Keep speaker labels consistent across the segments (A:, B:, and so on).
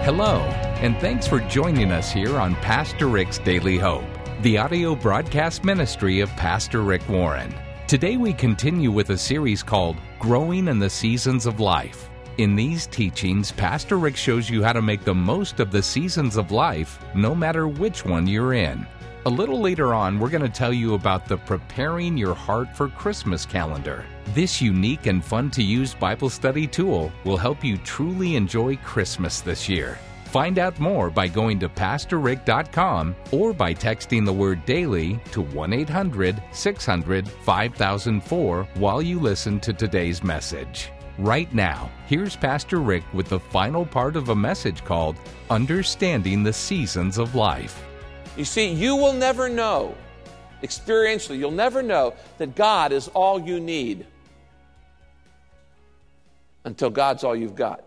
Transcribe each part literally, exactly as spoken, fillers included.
A: Hello, and thanks for joining us here on Pastor Rick's Daily Hope, the audio broadcast ministry of Pastor Rick Warren. Today we continue with a series called Growing in the Seasons of Life. In these teachings, Pastor Rick shows you how to make the most of the seasons of life, no matter which one you're in. A little later on, we're going to tell you about the Preparing Your Heart for Christmas calendar. This unique and fun-to-use Bible study tool will help you truly enjoy Christmas this year. Find out more by going to pastor rick dot com or by texting the word DAILY to one eight hundred six hundred five thousand four while you listen to today's message. Right now, here's Pastor Rick with the final part of a message called Understanding the Seasons of Life.
B: You see, you will never know, experientially, you'll never know that God is all you need until God's all you've got.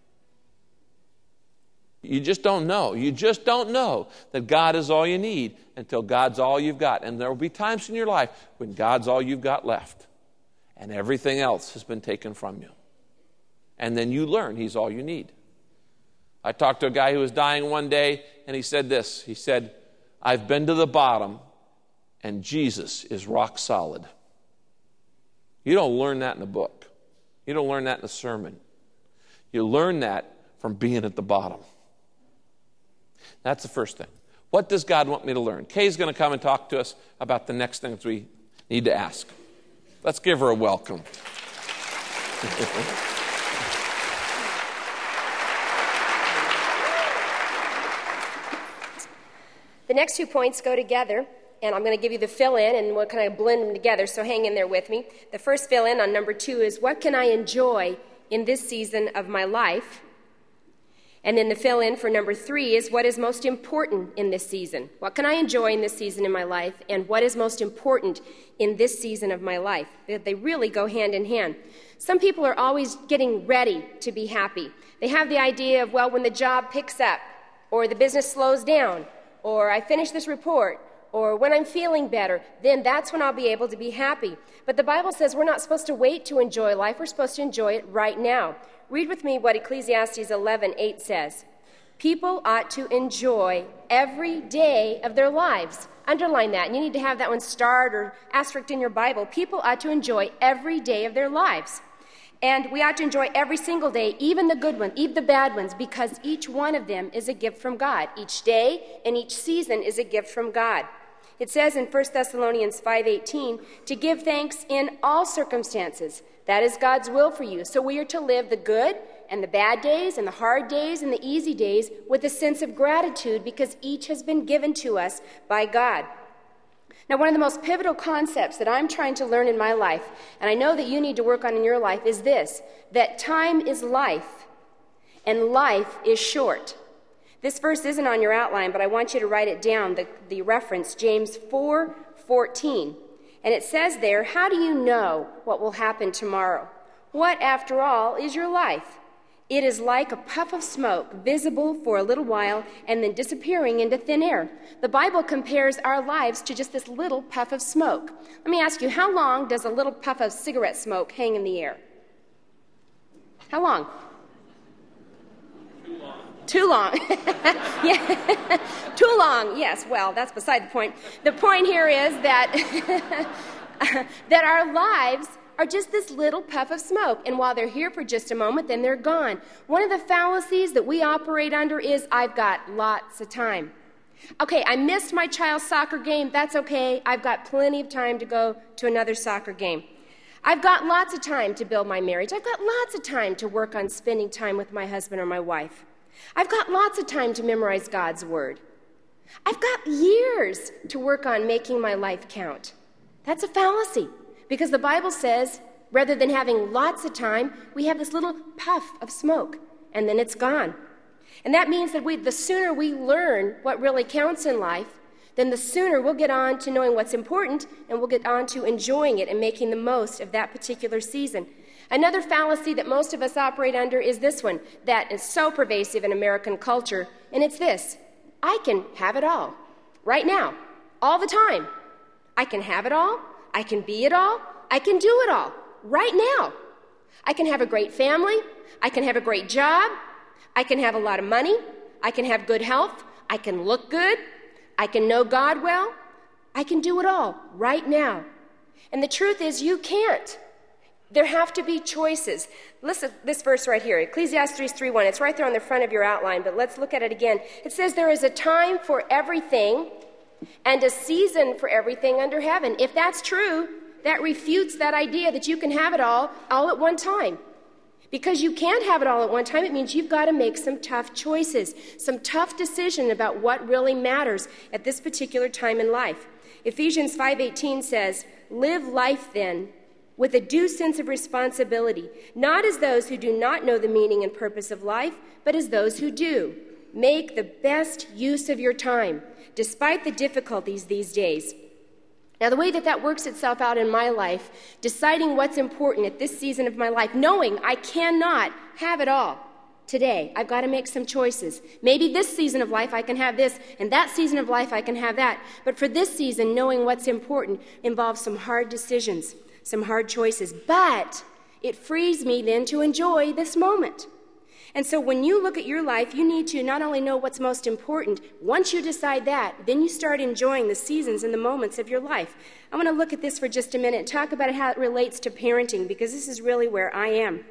B: You just don't know. You just don't know that God is all you need until God's all you've got. And there will be times in your life when God's all you've got left and everything else has been taken from you. And then you learn He's all you need. I talked to a guy who was dying one day, and he said this. He said, I've been to the bottom, and Jesus is rock solid. You don't learn that in a book. You don't learn that in a sermon. You learn that from being at the bottom. That's the first thing. What does God want me to learn? Kay's going to come and talk to us about the next things we need to ask. Let's give her a welcome.
C: The next two points go together, and I'm going to give you the fill-in, and we'll kind of blend them together, so hang in there with me. The first fill-in on number two is, what can I enjoy in this season of my life? And then the fill-in for number three is, what is most important in this season? What can I enjoy in this season in my life, and what is most important in this season of my life? They really go hand in hand. Some people are always getting ready to be happy. They have the idea of, well, when the job picks up, or the business slows down, or I finish this report, or when I'm feeling better, then that's when I'll be able to be happy. But the Bible says we're not supposed to wait to enjoy life. We're supposed to enjoy it right now. Read with me what Ecclesiastes eleven eight says. People ought to enjoy every day of their lives. Underline that, and you need to have that one starred or asterisked in your Bible. People ought to enjoy every day of their lives. And we ought to enjoy every single day, even the good ones, even the bad ones, because each one of them is a gift from God. Each day and each season is a gift from God. It says in First Thessalonians five eighteen, to give thanks in all circumstances. That is God's will for you. So we are to live the good and the bad days and the hard days and the easy days with a sense of gratitude because each has been given to us by God. Now, one of the most pivotal concepts that I'm trying to learn in my life, and I know that you need to work on in your life, is this, that time is life, and life is short. This verse isn't on your outline, but I want you to write it down, the, the reference, James four fourteen. And it says there, how do you know what will happen tomorrow? What, after all, is your life? It is like a puff of smoke, visible for a little while and then disappearing into thin air. The Bible compares our lives to just this little puff of smoke. Let me ask you, how long does a little puff of cigarette smoke hang in the air? How long?
B: Too long.
C: Too long. Yeah. Too long, yes. Well, that's beside the point. The point here is that, that our lives are just this little puff of smoke. And while they're here for just a moment, then they're gone. One of the fallacies that we operate under is, I've got lots of time. Okay, I missed my child's soccer game. That's okay. I've got plenty of time to go to another soccer game. I've got lots of time to build my marriage. I've got lots of time to work on spending time with my husband or my wife. I've got lots of time to memorize God's word. I've got years to work on making my life count. That's a fallacy. Because the Bible says, rather than having lots of time, we have this little puff of smoke, and then it's gone. And that means that we, the sooner we learn what really counts in life, then the sooner we'll get on to knowing what's important, and we'll get on to enjoying it and making the most of that particular season. Another fallacy that most of us operate under is this one, that is so pervasive in American culture, and it's this. I can have it all, right now, all the time. I can have it all. I can be it all. I can do it all right now. I can have a great family. I can have a great job. I can have a lot of money. I can have good health. I can look good. I can know God well. I can do it all right now. And the truth is, you can't. There have to be choices. Listen to this verse right here, Ecclesiastes three one. It's right there on the front of your outline, but let's look at it again. It says, there is a time for everything and a season for everything under heaven. If that's true, that refutes that idea that you can have it all, all at one time. Because you can't have it all at one time, it means you've got to make some tough choices, some tough decision about what really matters at this particular time in life. Ephesians five eighteen says, live life then with a due sense of responsibility, not as those who do not know the meaning and purpose of life, but as those who do. Make the best use of your time, despite the difficulties these days. Now, the way that that works itself out in my life, deciding what's important at this season of my life, knowing I cannot have it all today. I've got to make some choices. Maybe this season of life I can have this, and that season of life I can have that. But for this season, knowing what's important involves some hard decisions, some hard choices. But it frees me then to enjoy this moment. And so when you look at your life, you need to not only know what's most important. Once you decide that, then you start enjoying the seasons and the moments of your life. I want to look at this for just a minute and talk about how it relates to parenting, because this is really where I am.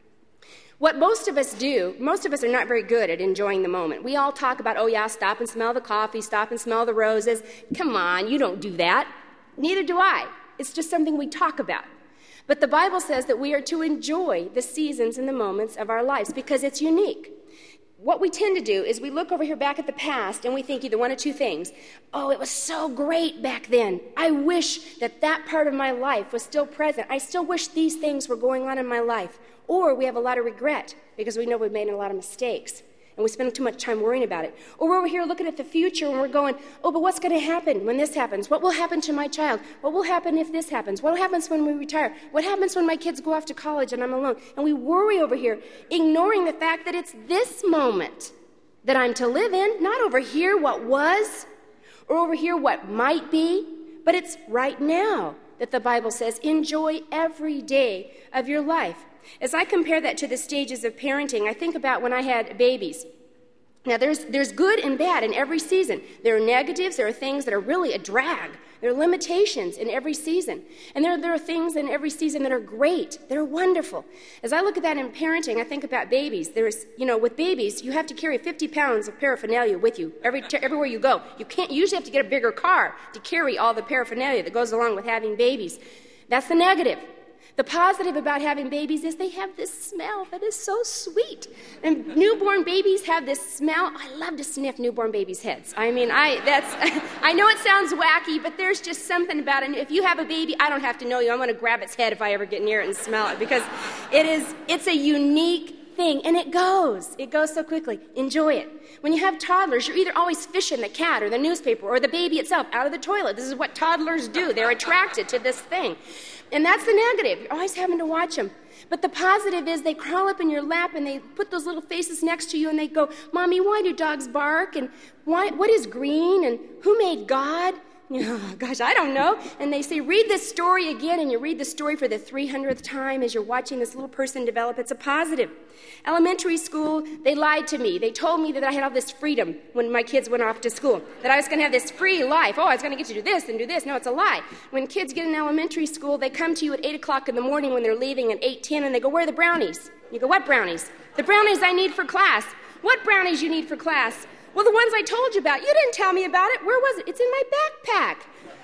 C: What most of us do, most of us are not very good at enjoying the moment. We all talk about, oh yeah, stop and smell the coffee, stop and smell the roses. Come on, you don't do that. Neither do I. It's just something we talk about. But the Bible says that we are to enjoy the seasons and the moments of our lives because it's unique. What we tend to do is we look over here back at the past and we think either one of two things. Oh, it was so great back then. I wish that that part of my life was still present. I still wish these things were going on in my life. Or we have a lot of regret because we know we've made a lot of mistakes and we spend too much time worrying about it. Or we're over here looking at the future and we're going, oh, but what's going to happen when this happens? What will happen to my child? What will happen if this happens? What happens when we retire? What happens when my kids go off to college and I'm alone? And we worry over here, ignoring the fact that it's this moment that I'm to live in, not over here what was, or over here what might be, but it's right now that the Bible says, enjoy every day of your life. As I compare that to the stages of parenting, I think about when I had babies. Now, there's there's good and bad in every season. There are negatives. There are things that are really a drag. There are limitations in every season. And there, there are things in every season that are great, that are wonderful. As I look at that in parenting, I think about babies. There's, you know, with babies, you have to carry fifty pounds of paraphernalia with you every, everywhere you go. You can't, you usually have to get a bigger car to carry all the paraphernalia that goes along with having babies. That's the negative. The positive about having babies is they have this smell that is so sweet. And newborn babies have this smell. I love to sniff newborn babies' heads. I mean, I that's I know it sounds wacky, but there's just something about it. If you have a baby, I don't have to know you. I'm going to grab its head if I ever get near it and smell it because it is it's a unique thing, and it goes. It goes so quickly. Enjoy it. When you have toddlers, you're either always fishing the cat or the newspaper or the baby itself out of the toilet. This is what toddlers do. They're attracted to this thing. And that's the negative. You're always having to watch them. But the positive is they crawl up in your lap and they put those little faces next to you and they go, Mommy, why do dogs bark? And why? What is green? And who made God? Oh, gosh, I don't know. And they say, read this story again, and you read the story for the three hundredth time as you're watching this little person develop. It's a positive. Elementary school, they lied to me. They told me that I had all this freedom when my kids went off to school, that I was going to have this free life. Oh, I was going to get to do this and do this. No, it's a lie. When kids get in elementary school, they come to you at eight o'clock in the morning when they're leaving at eight ten, and they go, where are the brownies? You go, what brownies? The brownies I need for class. What brownies you need for class? Well, the ones I told you about. You didn't tell me about it. Where was it? It's in my backpack.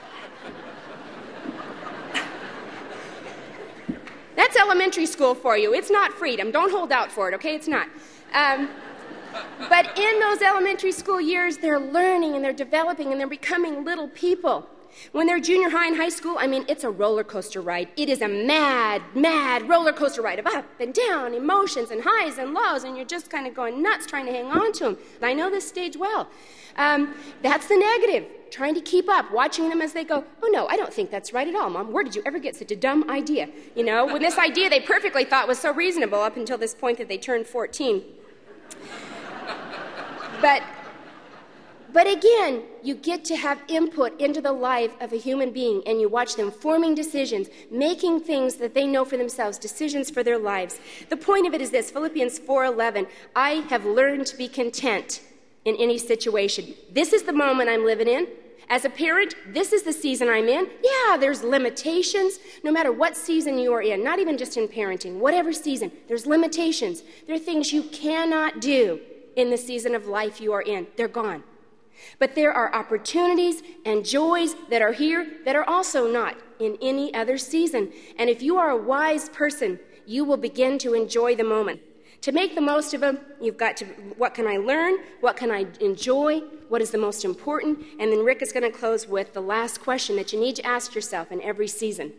C: That's elementary school for you. It's not freedom. Don't hold out for it, okay? It's not. Um, but in those elementary school years, they're learning and they're developing and they're becoming little people. When they're junior high and high school, I mean, it's a roller coaster ride. It is a mad, mad roller coaster ride of up and down, emotions and highs and lows, and you're just kind of going nuts trying to hang on to them. And I know this stage well. Um, that's the negative, trying to keep up, watching them as they go, oh, no, I don't think that's right at all, Mom. Where did you ever get such a dumb idea? You know, when this idea they perfectly thought was so reasonable up until this point that they turned fourteen. But But again, you get to have input into the life of a human being, and you watch them forming decisions, making things that they know for themselves, decisions for their lives. The point of it is this, Philippians four eleven, I have learned to be content in any situation. This is the moment I'm living in. As a parent, this is the season I'm in. Yeah, there's limitations, no matter what season you are in, not even just in parenting, whatever season, there's limitations. There are things you cannot do in the season of life you are in. They're gone. But there are opportunities and joys that are here that are also not in any other season. And if you are a wise person, you will begin to enjoy the moment. To make the most of them, you've got to, what can I learn? What can I enjoy? What is the most important? And then Rick is going to close with the last question that you need to ask yourself in every season.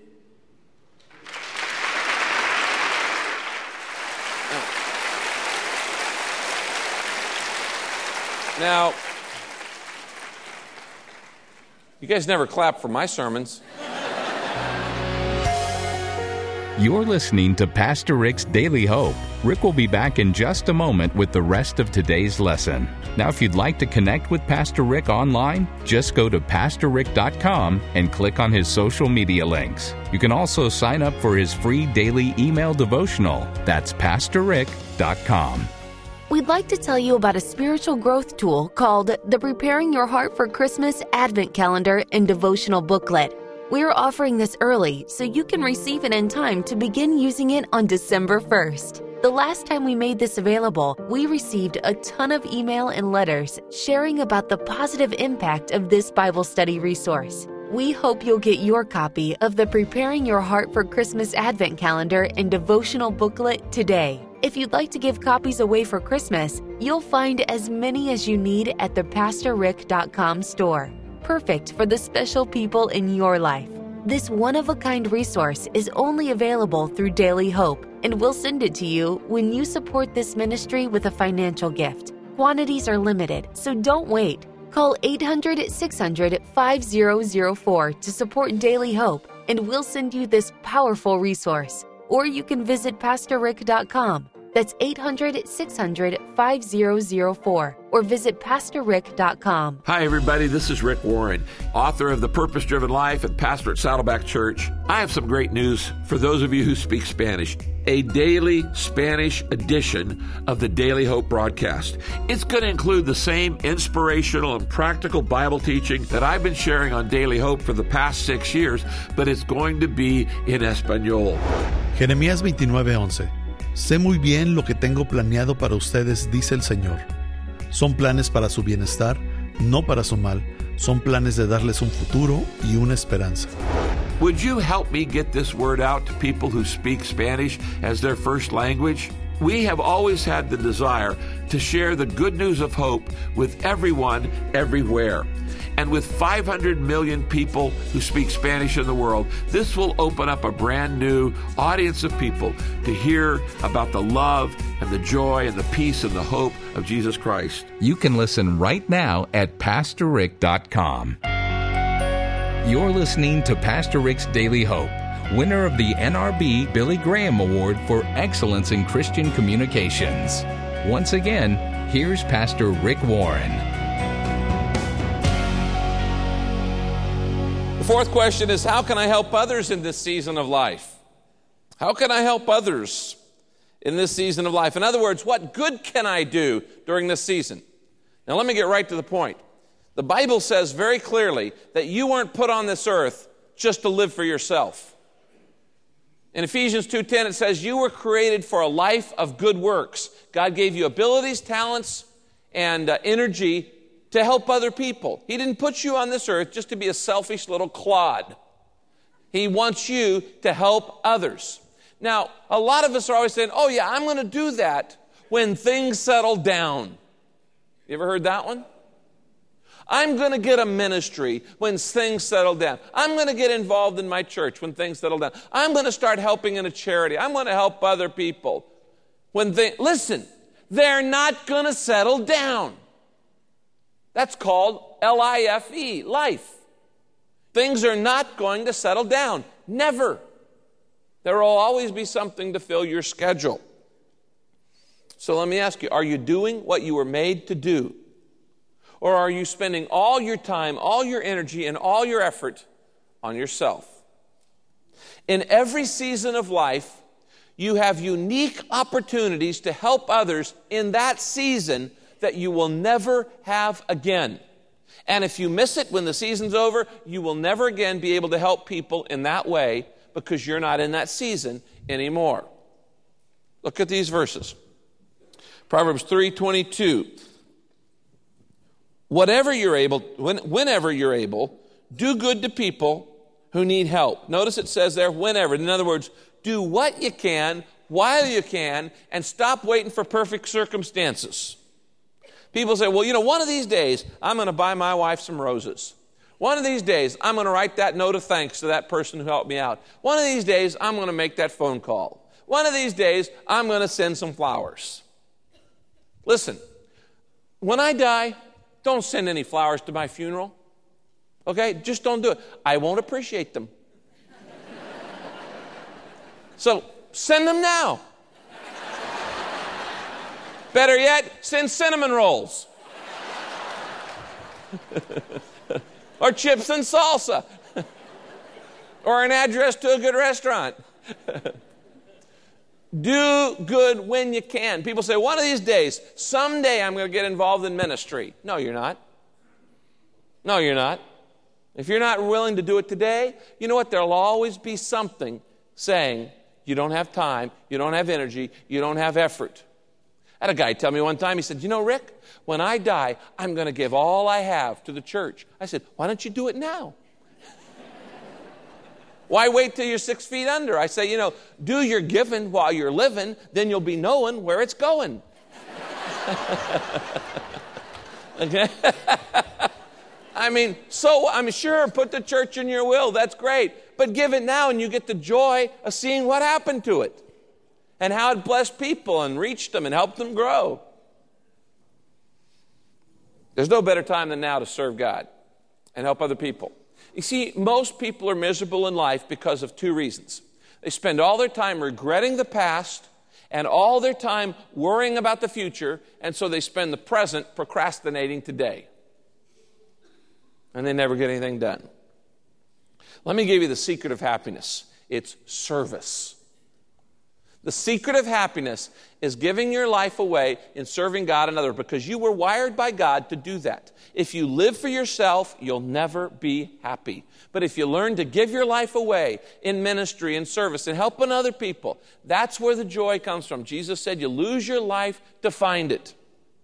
B: Now, you guys never clap for my sermons.
A: You're listening to Pastor Rick's Daily Hope. Rick will be back in just a moment with the rest of today's lesson. Now, if you'd like to connect with Pastor Rick online, just go to pastor rick dot com and click on his social media links. You can also sign up for his free daily email devotional. That's pastor rick dot com.
D: We'd like to tell you about a spiritual growth tool called the Preparing Your Heart for Christmas Advent Calendar and Devotional Booklet. We're offering this early so you can receive it in time to begin using it on December first. The last time we made this available, we received a ton of email and letters sharing about the positive impact of this Bible study resource. We hope you'll get your copy of the Preparing Your Heart for Christmas Advent Calendar and Devotional Booklet today. If you'd like to give copies away for Christmas, you'll find as many as you need at the pastor rick dot com store. Perfect for the special people in your life. This one-of-a-kind resource is only available through Daily Hope, and we'll send it to you when you support this ministry with a financial gift. Quantities are limited, so don't wait. Call eight hundred, six hundred, five zero zero four to support Daily Hope, and we'll send you this powerful resource. Or you can visit pastor rick dot com. That's eight hundred, six hundred, five zero zero four, or visit pastor rick dot com.
E: Hi, everybody. This is Rick Warren, author of The Purpose-Driven Life and pastor at Saddleback Church. I have some great news for those of you who speak Spanish. A daily Spanish edition of the Daily Hope broadcast. It's going to include the same inspirational and practical Bible teaching that I've been sharing on Daily Hope for the past six years, but it's going to be in Español.
F: Jeremías veintinueve once. Sé muy bien lo que tengo planeado para ustedes, dice el Señor. Son planes para su bienestar, no para su mal. Son planes de darles un futuro y una esperanza.
E: Would you help me get this word out to people who speak Spanish as their first language? We have always had the desire to share the good news of hope with everyone, everywhere. And with five hundred million people who speak Spanish in the world, this will open up a brand new audience of people to hear about the love and the joy and the peace and the hope of Jesus Christ.
A: You can listen right now at pastor rick dot com. You're listening to Pastor Rick's Daily Hope, winner of the N R B Billy Graham Award for Excellence in Christian Communications. Once again, here's Pastor Rick Warren.
B: The fourth question is, how can I help others in this season of life? How can I help others in this season of life? In other words, what good can I do during this season? Now, let me get right to the point. The Bible says very clearly that you weren't put on this earth just to live for yourself. In Ephesians two ten, it says you were created for a life of good works. God gave you abilities, talents, and uh, energy to help other people. He didn't put you on this earth just to be a selfish little clod. He wants you to help others. Now, a lot of us are always saying, oh yeah, I'm going to do that when things settle down. You ever heard that one? I'm going to get a ministry when things settle down. I'm going to get involved in my church when things settle down. I'm going to start helping in a charity. I'm going to help other people. When they, listen, they're not going to settle down. That's called L I F E, life. Things are not going to settle down. Never. There will always be something to fill your schedule. So let me ask you, are you doing what you were made to do? Or are you spending all your time, all your energy, and all your effort on yourself? In every season of life, you have unique opportunities to help others in that season that you will never have again. And if you miss it when the season's over, you will never again be able to help people in that way because you're not in that season anymore. Look at these verses. Proverbs three twenty-two. Whatever you're able, when, whenever you're able, do good to people who need help. Notice it says there, whenever. In other words, do what you can, while you can, and stop waiting for perfect circumstances. People say, well, you know, one of these days, I'm going to buy my wife some roses. One of these days, I'm going to write that note of thanks to that person who helped me out. One of these days, I'm going to make that phone call. One of these days, I'm going to send some flowers. Listen, when I die, don't send any flowers to my funeral. Okay? Just don't do it. I won't appreciate them. So, send them now. Better yet, send cinnamon rolls. Or chips and salsa. Or an address to a good restaurant. Do good when you can. People say, one of these days, someday I'm going to get involved in ministry. No, you're not. No, you're not. If you're not willing to do it today, you know what? There'll always be something saying you don't have time, you don't have energy, you don't have effort. I had a guy tell me one time, he said, you know, Rick, when I die, I'm going to give all I have to the church. I said, why don't you do it now? Why wait till you're six feet under? I say, you know, do your giving while you're living, then you'll be knowing where it's going. Okay? I mean, so I'm sure, put the church in your will, that's great. But give it now and you get the joy of seeing what happened to it and how it blessed people and reached them and helped them grow. There's no better time than now to serve God and help other people. You see, most people are miserable in life because of two reasons. They spend all their time regretting the past and all their time worrying about the future, and so they spend the present procrastinating today. And they never get anything done. Let me give you the secret of happiness. It's service. The secret of happiness is giving your life away in serving God and others, because you were wired by God to do that. If you live for yourself, you'll never be happy. But if you learn to give your life away in ministry and service and helping other people, that's where the joy comes from. Jesus said you lose your life to find it.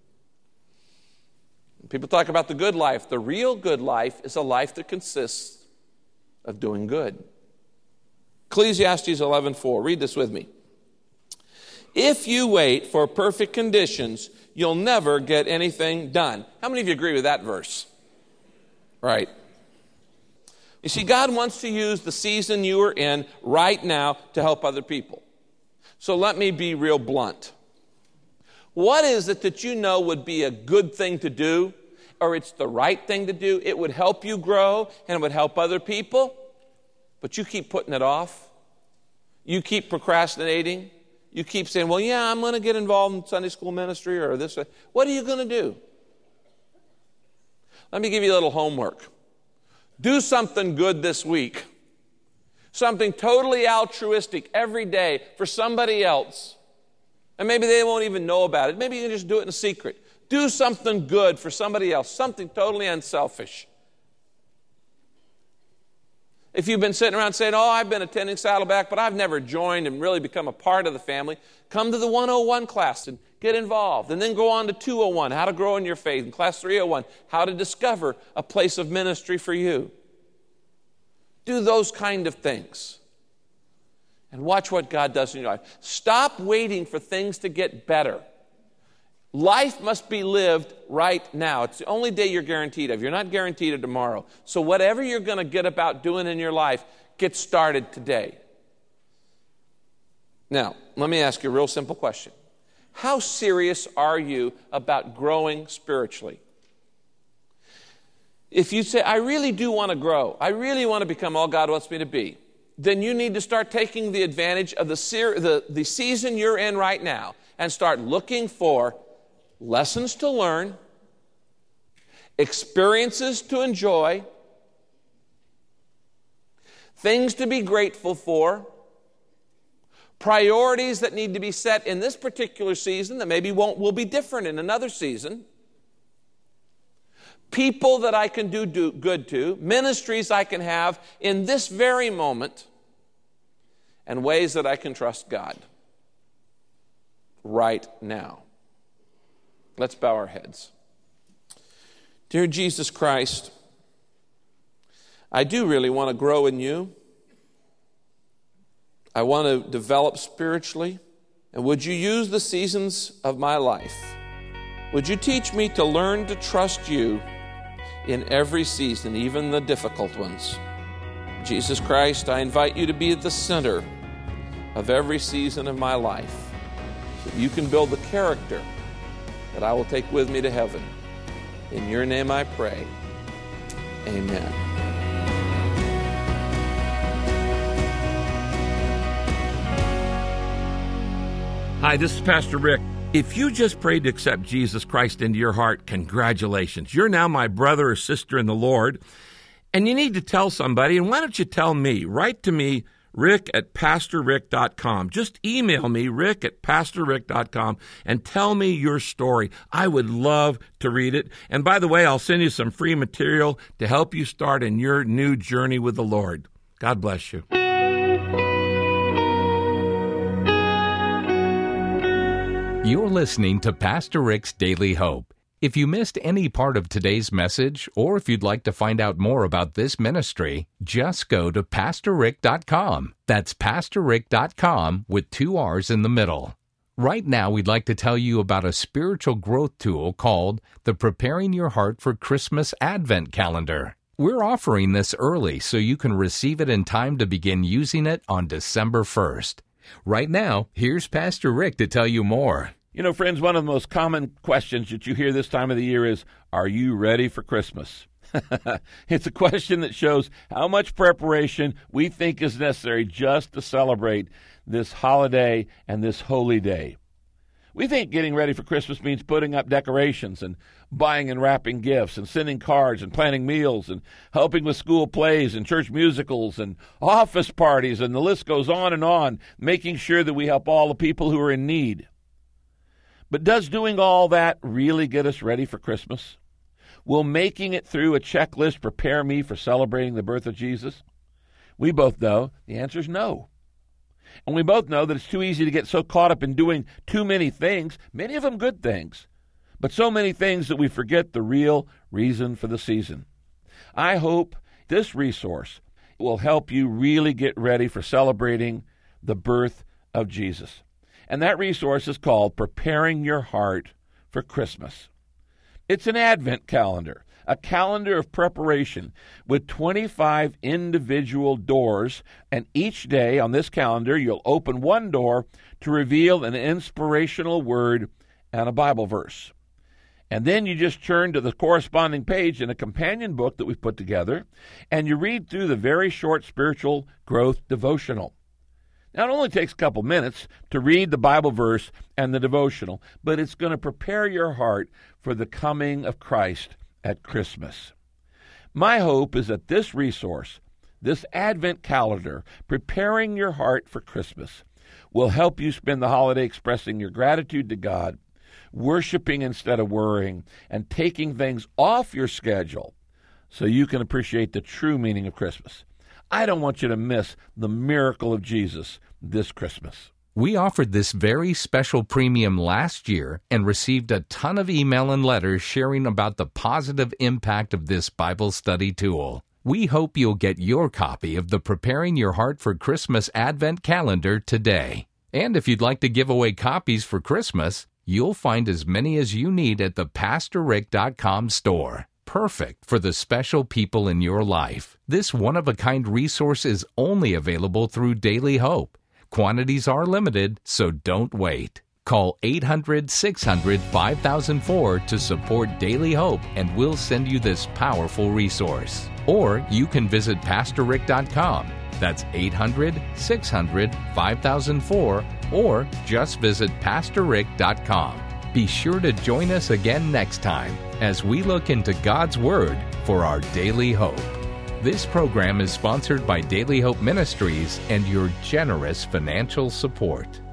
B: People talk about the good life. The real good life is a life that consists of doing good. Ecclesiastes eleven four. Read this with me. If you wait for perfect conditions, you'll never get anything done. How many of you agree with that verse? Right. You see, God wants to use the season you are in right now to help other people. So let me be real blunt. What is it that you know would be a good thing to do, or it's the right thing to do? It would help you grow and it would help other people, but you keep putting it off. You keep procrastinating. You keep saying, well, yeah, I'm going to get involved in Sunday school ministry or this. What are you going to do? Let me give you a little homework. Do something good this week. Something totally altruistic every day for somebody else. And maybe they won't even know about it. Maybe you can just do it in secret. Do something good for somebody else. Something totally unselfish. If you've been sitting around saying, oh, I've been attending Saddleback, but I've never joined and really become a part of the family, come to the one oh one class and get involved. And then go on to two oh one, how to grow in your faith. And class three oh one, how to discover a place of ministry for you. Do those kind of things. And watch what God does in your life. Stop waiting for things to get better. Life must be lived right now. It's the only day you're guaranteed of. You're not guaranteed of tomorrow. So whatever you're going to get about doing in your life, get started today. Now, let me ask you a real simple question. How serious are you about growing spiritually? If you say, I really do want to grow, I really want to become all God wants me to be, then you need to start taking the advantage of the, se- the, the season you're in right now and start looking for lessons to learn experiences to enjoy, things to be grateful for, priorities that need to be set in this particular season that maybe won't will be different in another season, people that I can do, do good to, ministries I can have in this very moment, and ways that I can trust God right now. Let's bow our heads. Dear Jesus Christ, I do really want to grow in you. I want to develop spiritually. And would you use the seasons of my life? Would you teach me to learn to trust you in every season, even the difficult ones? Jesus Christ, I invite you to be at the center of every season of my life, so you can build the character that I will take with me to heaven. In your name I pray. Amen.
E: Hi, this is Pastor Rick. If you just prayed to accept Jesus Christ into your heart, congratulations. You're now my brother or sister in the Lord, and you need to tell somebody. And why don't you tell me? Write to me, rick at pastor rick dot com. Just email me, rick at pastor rick dot com, and tell me your story. I would love to read it. And by the way, I'll send you some free material to help you start in your new journey with the Lord. God bless you.
A: You're listening to Pastor Rick's Daily Hope. If you missed any part of today's message, or if you'd like to find out more about this ministry, just go to pastor rick dot com. That's pastor rick dot com with two R's in the middle. Right now, we'd like to tell you about a spiritual growth tool called the Preparing Your Heart for Christmas Advent Calendar. We're offering this early so you can receive it in time to begin using it on December first. Right now, here's Pastor Rick to tell you more.
E: You know, friends, one of the most common questions that you hear this time of the year is, are you ready for Christmas? It's a question that shows how much preparation we think is necessary just to celebrate this holiday and this holy day. We think getting ready for Christmas means putting up decorations and buying and wrapping gifts and sending cards and planning meals and helping with school plays and church musicals and office parties, and the list goes on and on, making sure that we help all the people who are in need. But does doing all that really get us ready for Christmas? Will making it through a checklist prepare me for celebrating the birth of Jesus? We both know the answer is no. And we both know that it's too easy to get so caught up in doing too many things, many of them good things, but so many things that we forget the real reason for the season. I hope this resource will help you really get ready for celebrating the birth of Jesus. And that resource is called Preparing Your Heart for Christmas. It's an Advent calendar, a calendar of preparation with twenty-five individual doors, and each day on this calendar you'll open one door to reveal an inspirational word and a Bible verse. And then you just turn to the corresponding page in a companion book that we've put together, and you read through the very short spiritual growth devotional. Now, it only takes a couple minutes to read the Bible verse and the devotional, but it's going to prepare your heart for the coming of Christ at Christmas. My hope is that this resource, this Advent calendar, Preparing Your Heart for Christmas, will help you spend the holiday expressing your gratitude to God, worshiping instead of worrying, and taking things off your schedule so you can appreciate the true meaning of Christmas. I don't want you to miss the miracle of Jesus this Christmas.
A: We offered this very special premium last year and received a ton of email and letters sharing about the positive impact of this Bible study tool. We hope you'll get your copy of the Preparing Your Heart for Christmas Advent Calendar today. And if you'd like to give away copies for Christmas, you'll find as many as you need at the pastor rick dot com store. Perfect for the special people in your life. This one-of-a-kind resource is only available through Daily Hope. Quantities are limited, so don't wait. Call eight hundred, six hundred, five thousand four to support Daily Hope, and we'll send you this powerful resource. Or you can visit pastor rick dot com. That's eight hundred, six hundred, five thousand four, or just visit pastor rick dot com. Be sure to join us again next time as we look into God's Word for our daily hope. This program is sponsored by Daily Hope Ministries and your generous financial support.